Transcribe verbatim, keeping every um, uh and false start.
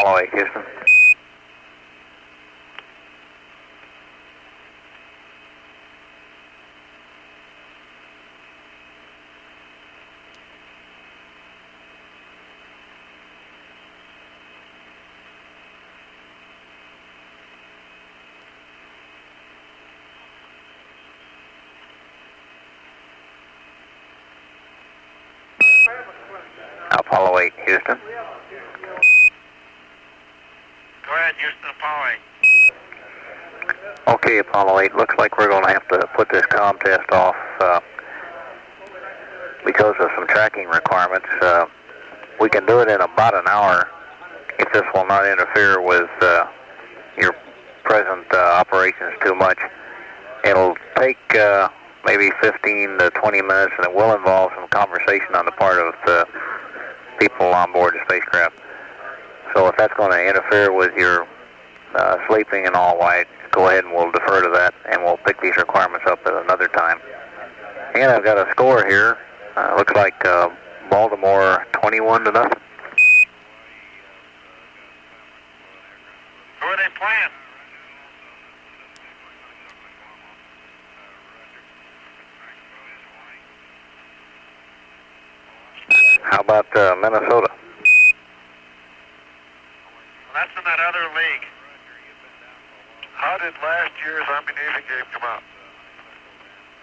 Apollo eight, Houston. Apollo eight, Houston. Go ahead, Houston, Apollo eight. Okay, Apollo eight, looks like we're going to have to put this comm test off uh, because of some tracking requirements. Uh, we can do it in about an hour if this will not interfere with uh, your present uh, operations too much. It'll take uh, maybe fifteen to twenty minutes, and it will involve some conversation on the part of the people on board the spacecraft. So if that's going to interfere with your uh, sleeping and all, why, go ahead and we'll defer to that, and we'll pick these requirements up at another time. And I've got a score here. Uh, looks like uh, Baltimore twenty-one to nothing. Who are they playing? How about uh, Minnesota? That's in that other league. How did last year's Army-Navy game come out?